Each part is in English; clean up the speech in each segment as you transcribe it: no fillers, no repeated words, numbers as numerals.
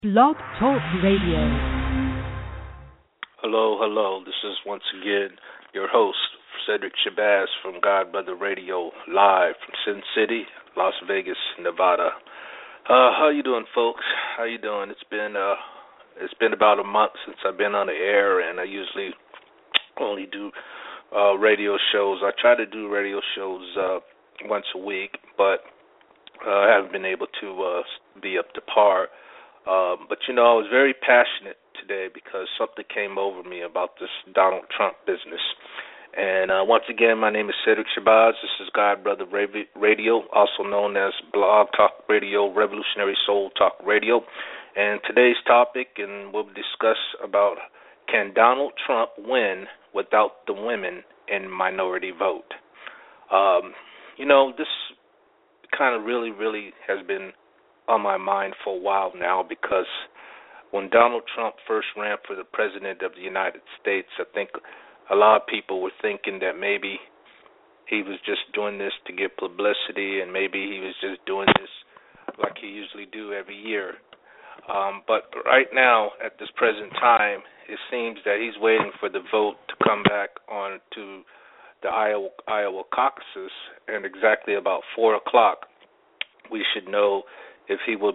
Blog Talk Radio. Hello, hello. This is once again your host, Cedric Shabazz from Godbrother Radio, live from Sin City, Las Vegas, Nevada. How you doing, folks? How you doing? It's been about a month since I've been on the air, and I usually only do radio shows. I try to do radio shows once a week, but I haven't been able to be up to par. But I was very passionate today because something came over me about this Donald Trump business. And once again, my name is Cedric Shabazz. This is Godbrother Radio, also known as Blog Talk Radio, Revolutionary Soul Talk Radio. And today's topic, and we'll discuss about, can Donald Trump win without the women and minority vote? This kind of really has been on my mind for a while now, because when Donald Trump first ran for the president of the United States, I think a lot of people were thinking that maybe he was just doing this to get publicity, and maybe he was just doing this like he usually do every year. But right now, at this present time, it seems that he's waiting for the vote to come back on to the Iowa caucuses, and exactly about 4 o'clock, we should know if he will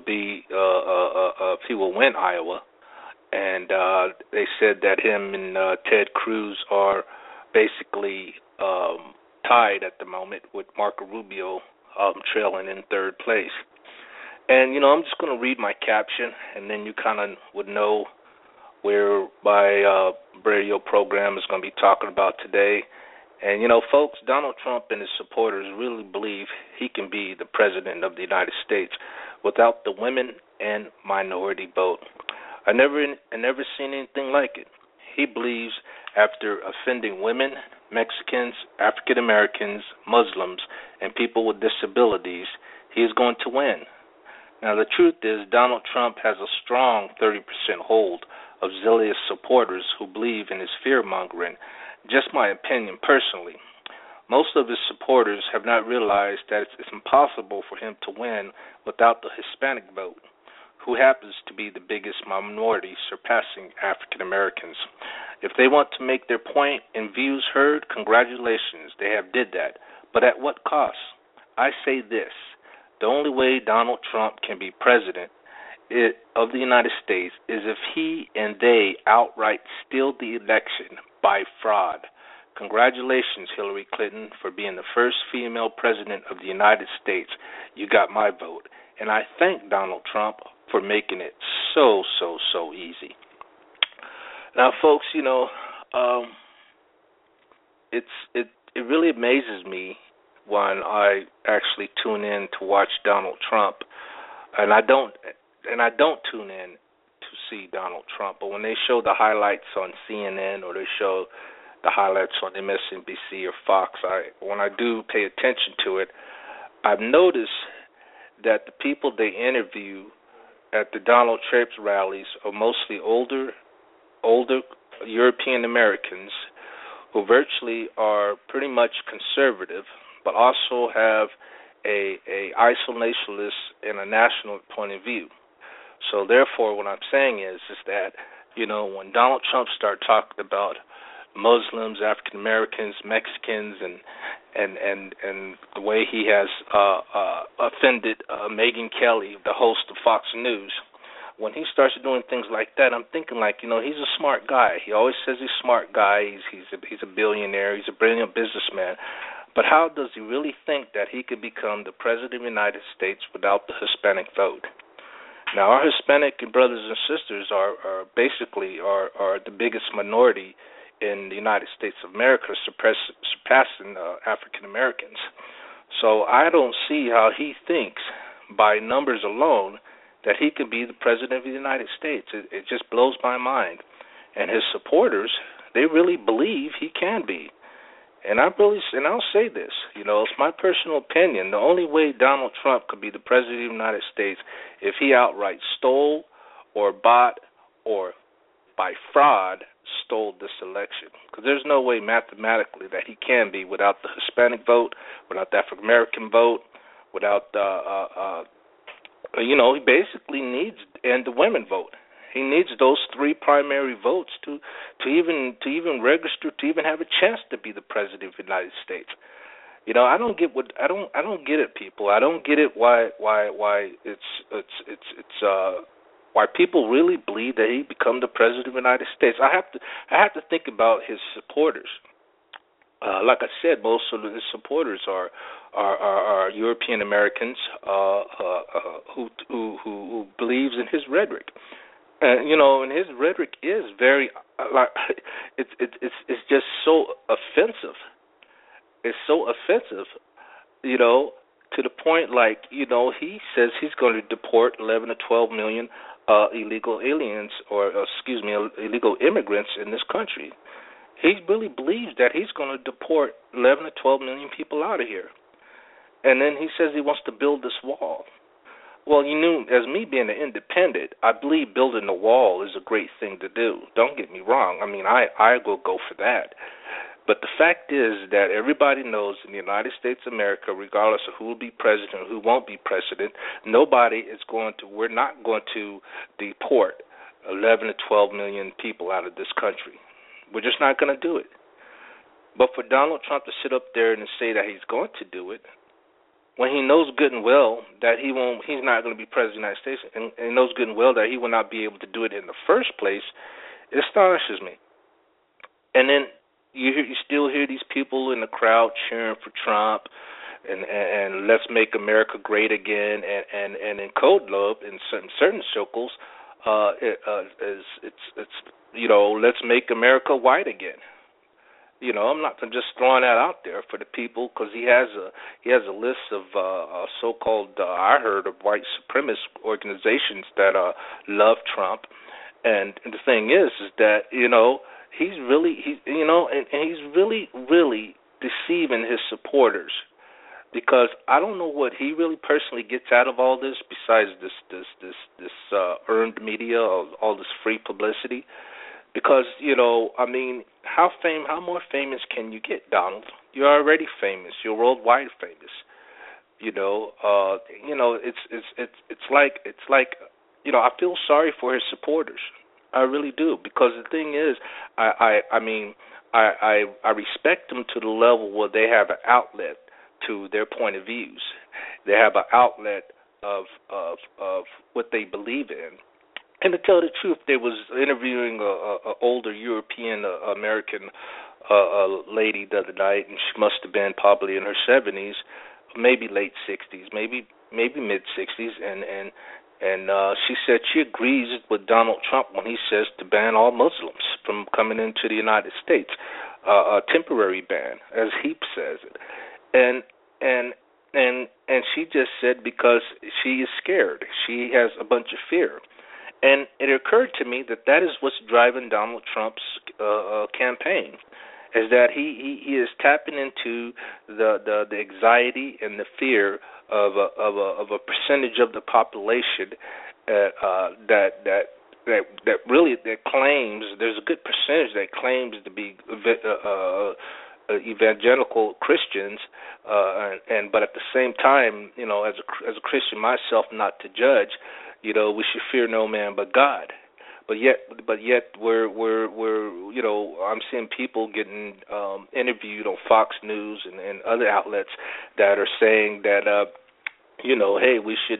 if he will win Iowa. And they said that him and Ted Cruz are basically tied at the moment, with Marco Rubio trailing in third place. And I'm just going to read my caption, and then you kind of would know where my radio program is going to be talking about today. And, folks, Donald Trump and his supporters really believe he can be the president of the United States without the women and minority vote. I never seen anything like it. He believes after offending women, Mexicans, African Americans, Muslims, and people with disabilities, he is going to win. Now, the truth is, Donald Trump has a strong 30% hold of zealous supporters who believe in his fear-mongering. Just my opinion personally. Most of his supporters have not realized that it's impossible for him to win without the Hispanic vote, who happens to be the biggest minority, surpassing African Americans. If they want to make their point and views heard, congratulations, they have did that. But at what cost? I say this: the only way Donald Trump can be president of the United States is if he and they outright steal the election by fraud. Congratulations, Hillary Clinton, for being the first female president of the United States. You got my vote. And I thank Donald Trump for making it so easy. Now, folks, it really amazes me when I actually tune in to watch Donald Trump, and I don't tune in to see Donald Trump, but when they show the highlights on CNN, or they show the highlights on MSNBC or Fox, when I do pay attention to it, I've noticed that the people they interview at the Donald Trump rallies are mostly older European Americans who virtually are pretty much conservative, but also have a isolationist and a national point of view. So therefore, what I'm saying is that, when Donald Trump started talking about Muslims, African Americans, Mexicans, and the way he has offended Megyn Kelly, the host of Fox News, when he starts doing things like that, I'm thinking he's a smart guy. He always says he's a smart guy. He's a billionaire. He's a brilliant businessman. But how does he really think that he could become the president of the United States without the Hispanic vote? Now, our Hispanic brothers and sisters are basically the biggest minority in the United States of America, surpassing African Americans. So I don't see how he thinks, by numbers alone, that he could be the president of the United States. It just blows my mind. And his supporters, they really believe he can be. And I'll say this, it's my personal opinion. The only way Donald Trump could be the president of the United States if he outright stole or bought or by fraud stole this election. Because there's no way mathematically that he can be without the Hispanic vote, without the African American vote, without He basically needs, and the women vote. He needs those three primary votes to even register, to even have a chance to be the president of the United States. I don't get it, people. I don't get it why why people really believe that he become the president of the United States. I have to think about his supporters. Like I said, most of his supporters are European Americans who believes in his rhetoric. And his rhetoric is very like it's just so offensive. It's so offensive, to the point like he says he's going to deport 11 to 12 million illegal aliens, or illegal immigrants in this country. He really believes that he's going to deport 11 to 12 million people out of here. And then he says he wants to build this wall. Well, as me being an independent, I believe building a wall is a great thing to do. Don't get me wrong. I mean, I will go for that. But the fact is that everybody knows in the United States of America, regardless of who will be president or who won't be president, we're not going to deport 11 to 12 million people out of this country. We're just not going to do it. But for Donald Trump to sit up there and say that he's going to do it, when he knows good and well that he's not going to be president of the United States, and he knows good and well that he will not be able to do it in the first place, it astonishes me. And then you still hear these people in the crowd cheering for Trump and let's make America great again, and in code love in certain circles, let's make America white again. I'm not just throwing that out there for the people, because he has a list of so-called I heard of white supremacist organizations that love Trump, and the thing is that he's really deceiving his supporters, because I don't know what he really personally gets out of all this besides this earned media, all this free publicity. Because, how more famous can you get, Donald? You're already famous. You're worldwide famous. It's like I feel sorry for his supporters. I really do, because the thing is, I respect them to the level where they have an outlet to their point of views. They have an outlet of what they believe in. And to tell the truth, they was interviewing a older European American lady the other night, and she must have been probably in her 70s, maybe late 60s, maybe mid 60s, and she said she agrees with Donald Trump when he says to ban all Muslims from coming into the United States, a temporary ban, as he says it, and she just said because she is scared, she has a bunch of fear. And it occurred to me that is what's driving Donald Trump's campaign, is that he is tapping into the anxiety and the fear of a percentage of the population that claims, there's a good percentage that claims to be evangelical Christians, but at the same time, as a Christian myself, not to judge. We should fear no man but God. But yet, I'm seeing people getting interviewed on Fox News and other outlets that are saying that, hey, we should,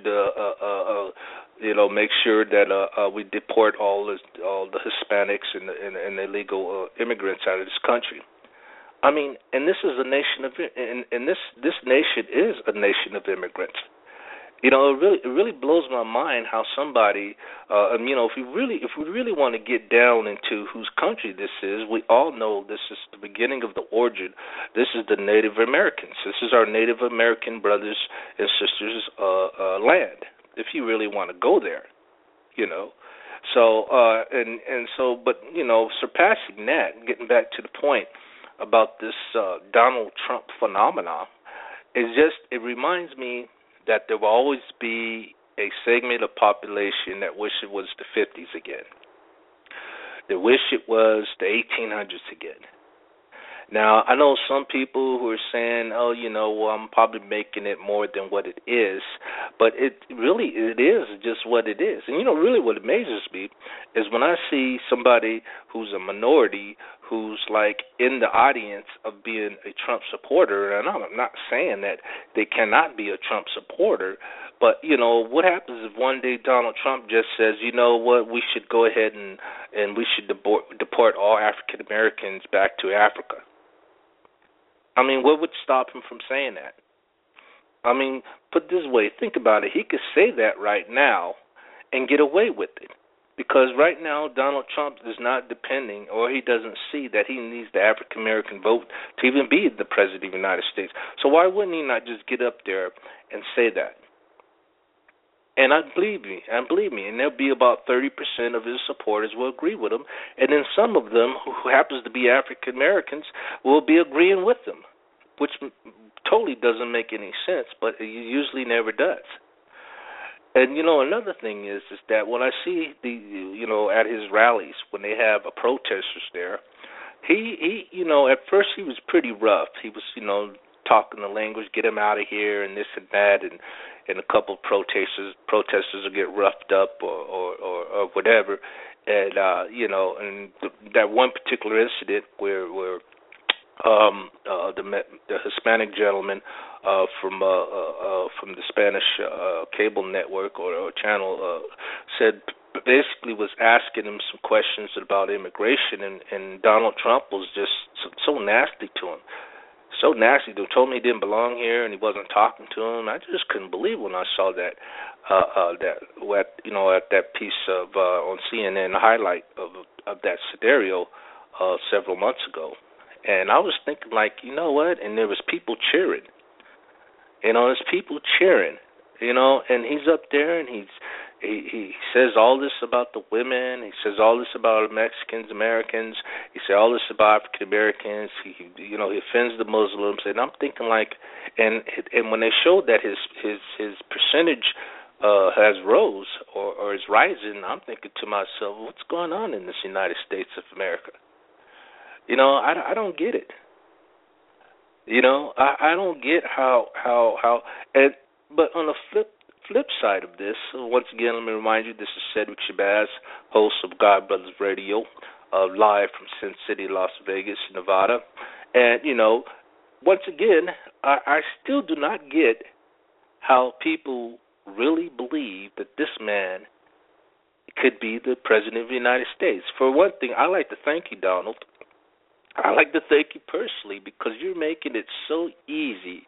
make sure that we deport all the Hispanics and illegal immigrants out of this country. I mean, and this is a nation of, and this nation is a nation of immigrants. It really blows my mind how somebody, if we really want to get down into whose country this is, we all know this is the beginning of the origin. This is the Native Americans. This is our Native American brothers and sisters' land. If you really want to go there, So, but surpassing that, getting back to the point about this Donald Trump phenomenon, it reminds me that there will always be a segment of population that wish it was the 50s again. They wish it was the 1800s again. Now, I know some people who are saying, "Oh, well, I'm probably making it more than what it is," but it is just what it is. And really, what amazes me is when I see somebody who's a minority who's like in the audience of being a Trump supporter, and I'm not saying that they cannot be a Trump supporter, but what happens if one day Donald Trump just says, "You know what, we should go ahead and we should deport all African Americans back to Africa"? I mean, what would stop him from saying that? I mean, put it this way, think about it. He could say that right now and get away with it. Because right now, Donald Trump is not depending, or he doesn't see that he needs the African American vote to even be the president of the United States. So why wouldn't he not just get up there and say that? And believe me, and there'll be about 30% of his supporters will agree with him, and then some of them, who happens to be African Americans, will be agreeing with him, which totally doesn't make any sense, but it usually never does. And another thing is that when I see at his rallies when they have protesters there, he at first he was pretty rough. He was talking the language, get him out of here, and this and that, and a couple of protesters will get roughed up or whatever, and and that one particular incident where the Hispanic gentleman from the Spanish cable network or channel said, basically was asking him some questions about immigration, and Donald Trump was just so nasty to him. So nasty. They told me he didn't belong here, and he wasn't talking to him. I just couldn't believe when I saw that at that piece of on CNN, the highlight of that scenario several months ago. And I was thinking, like, you know what? And there was people cheering. There's people cheering. And he's up there, and he says all this about the women. He says all this about Mexicans, Americans. He says all this about African Americans. He offends the Muslims. And I'm thinking, like, and when they showed that his percentage has rose or is rising, I'm thinking to myself, what's going on in this United States of America? I don't get it. I don't get how but on the flip side of this, once again, let me remind you, this is Cedric Shabazz, host of God Brothers Radio, live from Sin City, Las Vegas, Nevada. And, once again, I still do not get how people really believe that this man could be the president of the United States. For one thing, I like to thank you, Donald. I like to thank you personally, because you're making it so easy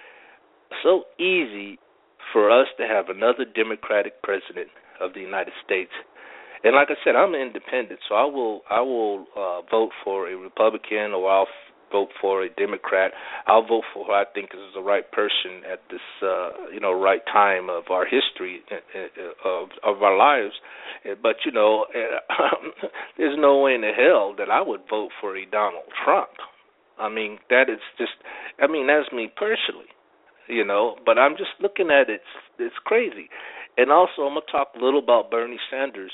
for us to have another Democratic president of the United States. And like I said, I'm an independent, so I will vote for a Republican, or I'll vote for a Democrat. I'll vote for who I think is the right person at this right time of our history of our lives. But there's no way in the hell that I would vote for a Donald Trump. I mean, that's me personally. But I'm just looking at it. It's crazy. And also, I'm gonna talk a little about Bernie Sanders,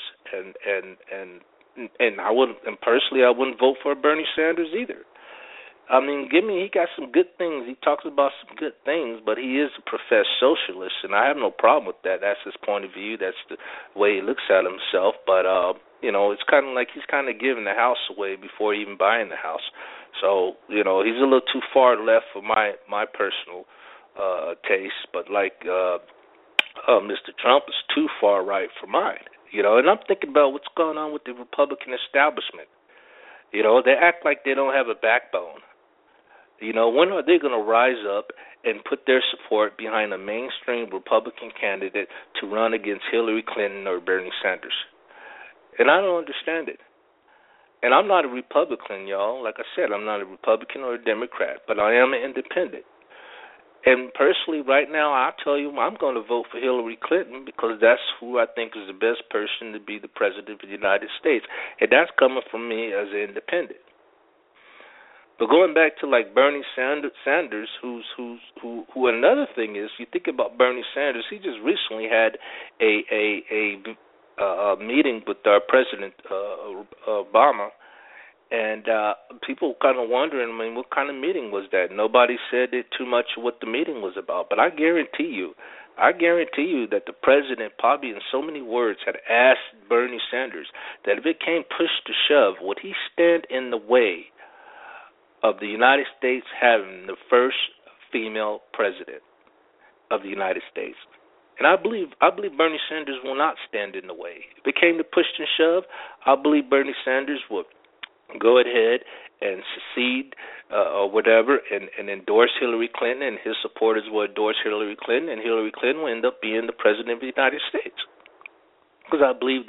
and I wouldn't vote for Bernie Sanders either. I mean, he got some good things. He talks about some good things, but he is a professed socialist, and I have no problem with that. That's his point of view. That's the way he looks at himself. But it's kind of like he's kind of giving the house away before even buying the house. So he's a little too far left for my personal taste, but like Mr. Trump is too far right for mine. And I'm thinking about what's going on with the Republican establishment. They act like they don't have a backbone. When are they going to rise up and put their support behind a mainstream Republican candidate to run against Hillary Clinton or Bernie Sanders? And I don't understand it. And I'm not a Republican, y'all. Like I said, I'm not a Republican or a Democrat, but I am an independent. And personally, right now, I'll tell you, I'm going to vote for Hillary Clinton, because that's who I think is the best person to be the president of the United States. And that's coming from me as an independent. But going back to like Bernie Sanders, who another thing is, you think about Bernie Sanders, he just recently had a meeting with our President Obama, And people kind of wondering, I mean, what kind of meeting was that? Nobody said it too much what the meeting was about. But I guarantee you that the president probably in so many words had asked Bernie Sanders that if it came push to shove, would he stand in the way of the United States having the first female president of the United States? And I believe Bernie Sanders will not stand in the way. If it came to push and shove, I believe Bernie Sanders would go ahead and secede or whatever and endorse Hillary Clinton, and his supporters will endorse Hillary Clinton, and Hillary Clinton will end up being the president of the United States. Because I believe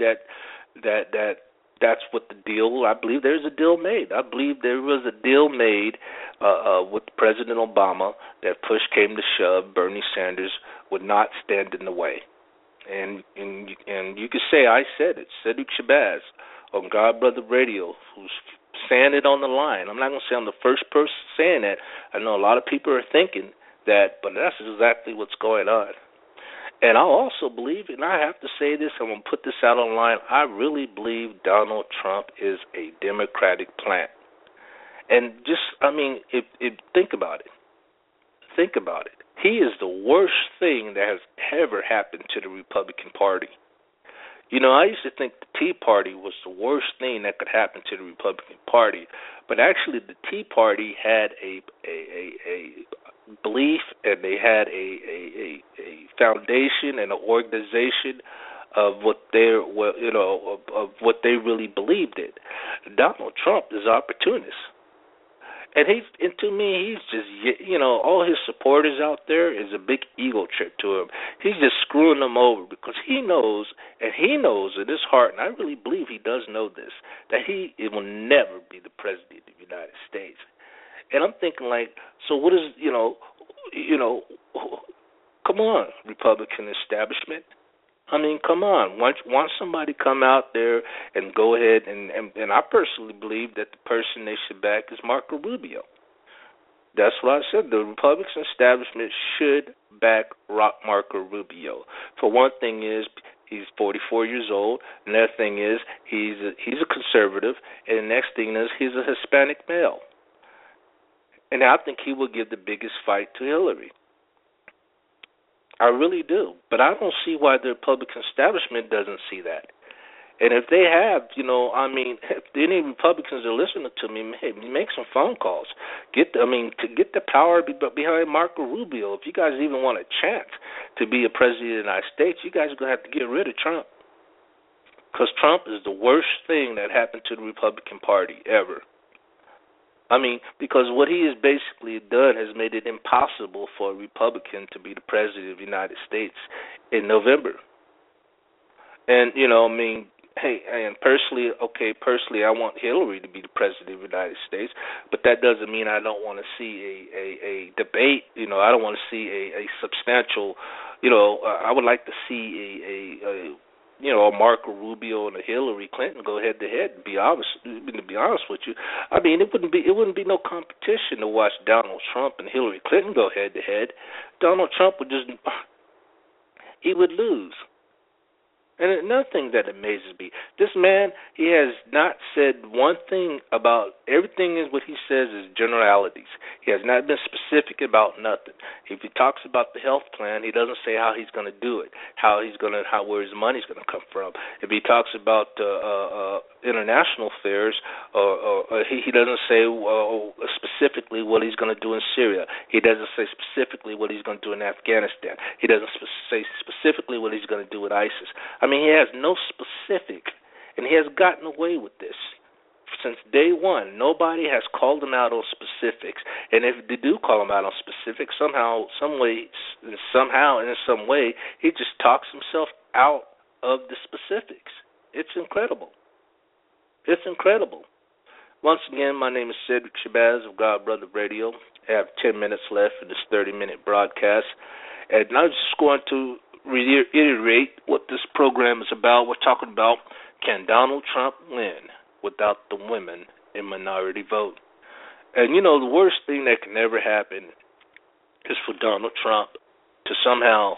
that's what the deal. I believe there's a deal made. I believe there was a deal made with President Obama that push came to shove, Bernie Sanders would not stand in the way. And you could say I said it, Cedric Shabazz on God Brother Radio, who's saying it on the line. I'm not going to say I'm the first person saying that. I know a lot of people are thinking that, but that's exactly what's going on. And I also believe, and I have to say this, I'm going to put this out online, I really believe Donald Trump is a Democratic plant. And just, I mean, think about it. Think about it. He is the worst thing that has ever happened to the Republican Party. You know, I used to think the Tea Party was the worst thing that could happen to the Republican Party, but actually the Tea Party had a belief, and they had a foundation and an organization of what of what they really believed in. Donald Trump is an opportunist. And to me, he's just, all his supporters out there is a big ego trip to him. He's just screwing them over because he knows in his heart, and I really believe he does know this, that he will never be the president of the United States. And I'm thinking like, so what is, come on, Republican establishment. I mean, come on. Once somebody come out there and go ahead, and I personally believe that the person they should back is Marco Rubio. That's what I said. The Republican establishment should back Marco Rubio. For one thing is, he's 44 years old. Another thing is, he's a conservative. And the next thing is, he's a Hispanic male. And I think he will give the biggest fight to Hillary. I really do. But I don't see why the Republican establishment doesn't see that. And if they have, if any Republicans are listening to me, hey, make some phone calls. To get the power behind Marco Rubio. If you guys even want a chance to be a president of the United States, you guys are going to have to get rid of Trump. Because Trump is the worst thing that happened to the Republican Party ever. Because what he has basically done has made it impossible for a Republican to be the president of the United States in November. And, personally, I want Hillary to be the president of the United States, but that doesn't mean I don't want to see a debate. I don't want to see a substantial, I would like to see a Marco Rubio and a Hillary Clinton go head to head. To be honest with you, it wouldn't be no competition to watch Donald Trump and Hillary Clinton go head to head. Donald Trump would lose. And another thing that amazes me, this man, he has not said one thing about everything. Is what he says is generalities. He has not been specific about nothing. If he talks about the health plan, he doesn't say how he's going to do it, where his money's going to come from. If he talks about international affairs, he doesn't say specifically what he's going to do in Syria. He doesn't say specifically what he's going to do in Afghanistan. He doesn't say specifically what he's going to do with ISIS. He has no specific, and he has gotten away with this. Since day one, nobody has called him out on specifics. And if they do call him out on specifics, somehow, in some way, he just talks himself out of the specifics. It's incredible. It's incredible. Once again, my name is Cedric Shabazz of God Brother Radio. I have 10 minutes left in this 30-minute broadcast. And I'm just going to reiterate what this program is about. We're talking about, can Donald Trump win without the women in minority vote? And, the worst thing that can ever happen is for Donald Trump to somehow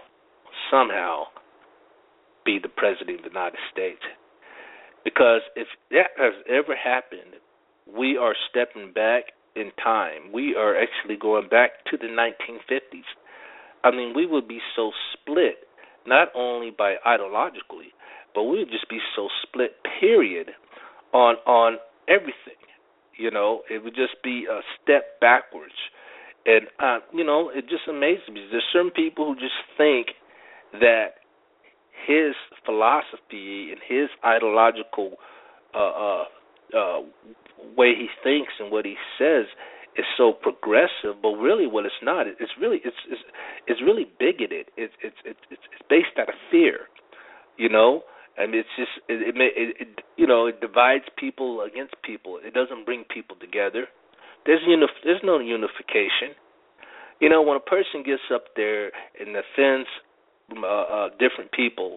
be the president of the United States. Because if that has ever happened, we are stepping back in time. We are actually going back to the 1950s. I mean, we would be so split, not only by ideologically, but we would just be so split, period, on everything. You know, it would just be a step backwards. And, it just amazes me. There's certain people who just think that his philosophy and his ideological way he thinks and what he says is so progressive, but really, what it's not. It's really bigoted. It's based out of fear. You know, and it's just it divides people against people. It doesn't bring people together. There's no unification. You know, when a person gets up there and offends different people,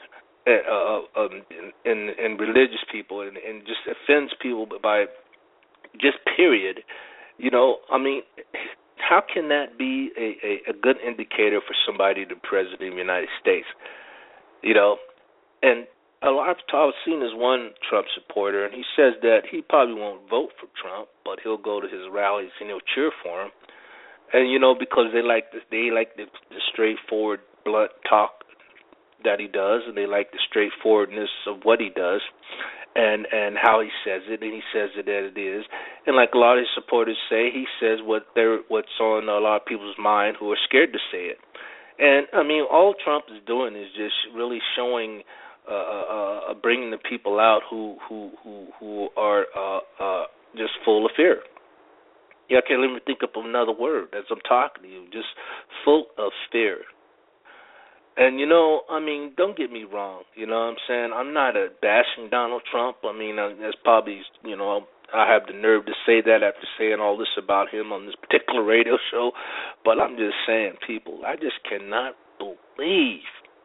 and religious people, and just offends people by just period, you know, I mean, how can that be a good indicator for somebody, the President of the United States? You know, and I've seen this one Trump supporter, and he says that he probably won't vote for Trump, but he'll go to his rallies and he'll cheer for him. And because they like the straightforward, blunt talk that he does, and they like the straightforwardness of what he does, and how he says it, and he says it as it is. And like a lot of his supporters say, he says what's on a lot of people's mind who are scared to say it. And I mean, all Trump is doing is just really showing, bringing the people out who are just full of fear. Yeah, I can't even think of another word as I'm talking to you. Just full of fear. And, I mean, don't get me wrong. You know what I'm saying? I'm not bashing Donald Trump. I mean, that's probably, I have the nerve to say that after saying all this about him on this particular radio show. But I'm just saying, people, I just cannot believe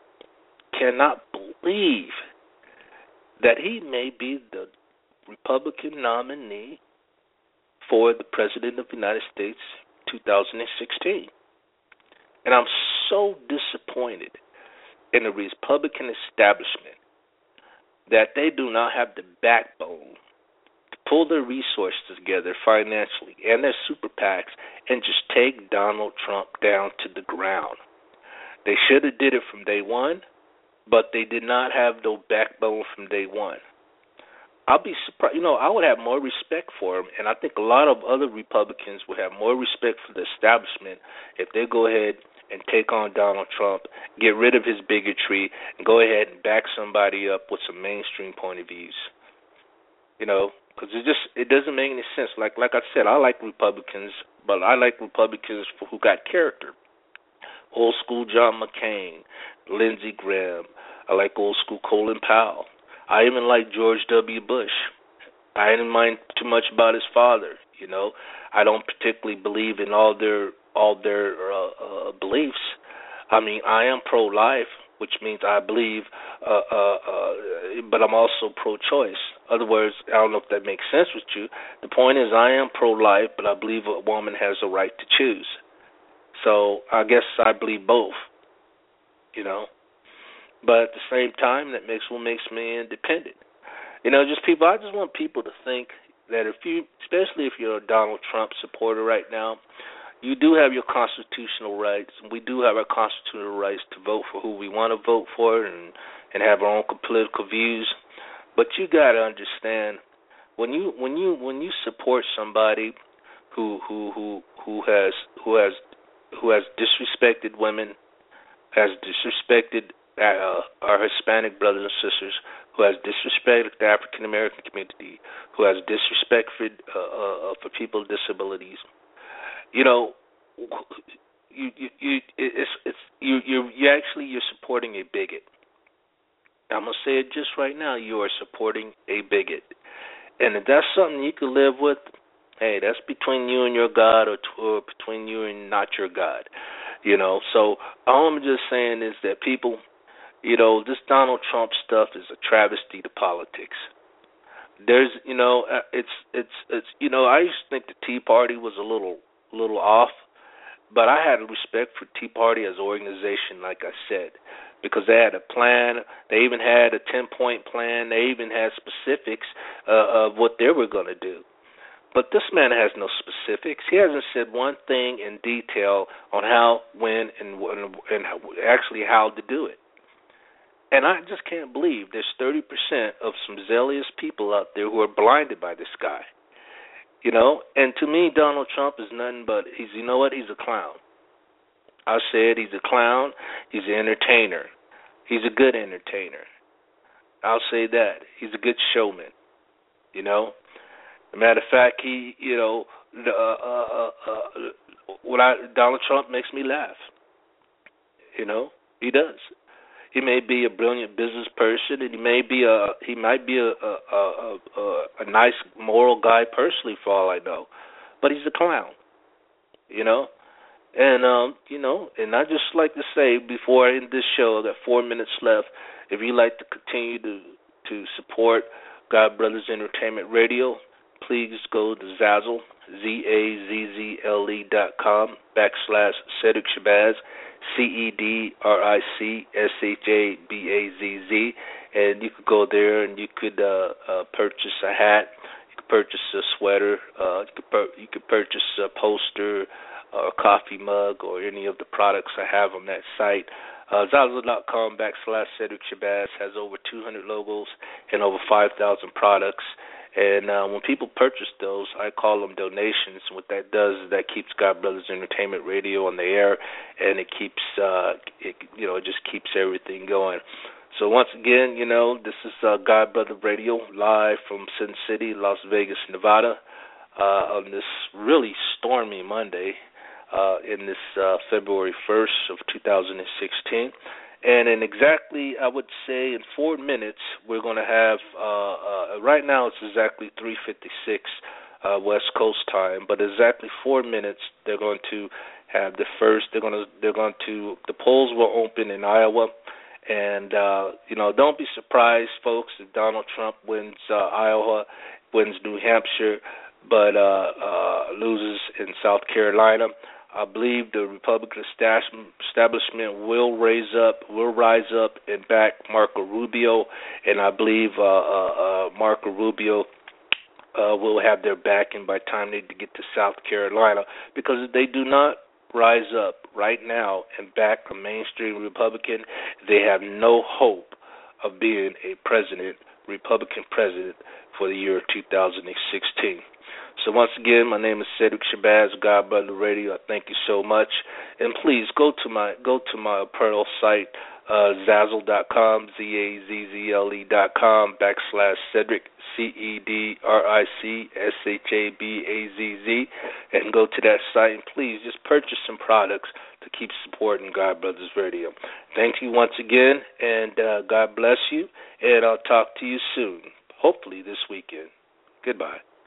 that he may be the Republican nominee for the President of the United States 2016. And I'm so disappointed in the Republican establishment that they do not have the backbone to pull their resources together financially and their super PACs and just take Donald Trump down to the ground. They should have did it from day one, but they did not have no backbone from day one. I'll be surprised. I would have more respect for him, and I think a lot of other Republicans would have more respect for the establishment if they go ahead and take on Donald Trump, get rid of his bigotry, and go ahead and back somebody up with some mainstream point of views. Because it doesn't make any sense. Like I said, I like Republicans, but I like Republicans who got character. Old school John McCain, Lindsey Graham. I like old school Colin Powell. I even like George W. Bush. I didn't mind too much about his father. I don't particularly believe in all their beliefs. I mean, I am pro-life, which means I believe, but I'm also pro-choice. In other words, I don't know if that makes sense with you. The point is, I am pro-life, but I believe a woman has a right to choose. So I guess I believe both. But at the same time, that makes me independent. I just want people to think that especially if you're a Donald Trump supporter right now, you do have your constitutional rights, and we do have our constitutional rights to vote for who we want to vote for and have our own political views. But you got to understand, when you support somebody who has disrespected women, has disrespected our Hispanic brothers and sisters, who has disrespected the African American community, who has disrespected for people with disabilities. You're supporting a bigot. I'm gonna say it just right now. You are supporting a bigot, and if that's something you can live with, hey, that's between you and your God, or between you and not your God. So all I'm just saying is that people, this Donald Trump stuff is a travesty to politics. There's, it's I used to think the Tea Party was a little off, but I had respect for Tea Party as an organization, like I said, because they had a plan. They even had a 10-point plan. They even had specifics of what they were going to do. But this man has no specifics. He hasn't said one thing in detail on how, when, and actually how to do it. And I just can't believe there's 30% of some zealous people out there who are blinded by this guy. You know, and to me, Donald Trump is nothing but, he's a clown. I said he's a clown. He's an entertainer. He's a good entertainer. I'll say that. He's a good showman. You know, as a matter of fact, Donald Trump makes me laugh. You know, he does. He may be a brilliant business person, and he might be a nice moral guy personally, for all I know. But he's a clown. You know. And and I just like to say before I end this show, I got 4 minutes left. If you'd like to continue to support God Brothers Entertainment Radio, please go to Zazzle, ZAZZLE.com/Cedric Shabazz, CEDRICSHABAZZ, and you could go there and you could purchase a hat, you could purchase a sweater, you could purchase a poster, or a coffee mug, or any of the products I have on that site. Zazzle.com/Cedric Shabazz has over 200 logos and over 5,000 products. And when people purchase those, I call them donations. What that does is that keeps God Brothers Entertainment Radio on the air, and it keeps, it just keeps everything going. So once again, this is God Brother Radio live from Sin City, Las Vegas, Nevada, on this really stormy Monday. In this February 1st of 2016. And in exactly, I would say, in 4 minutes, we're going to have, right now it's exactly 3:56 West Coast time, but exactly 4 minutes, they're going to have the polls will open in Iowa. And, don't be surprised, folks, if Donald Trump wins Iowa, wins New Hampshire, but loses in South Carolina. I believe the Republican establishment will rise up and back Marco Rubio, and I believe Marco Rubio will have their backing by the time they get to South Carolina, because if they do not rise up right now and back a mainstream Republican, they have no hope of being a Republican president for the year 2016. So once again, my name is Cedric Shabazz, God Brother Radio. I thank you so much, and please go to my Pearl site, Zazzle.com, ZAZZLE.com/Cedric, CEDRICSHABAZZ, and go to that site, and please just purchase some products to keep supporting God Brothers Radio. Thank you once again, and God bless you, and I'll talk to you soon, hopefully this weekend. Goodbye.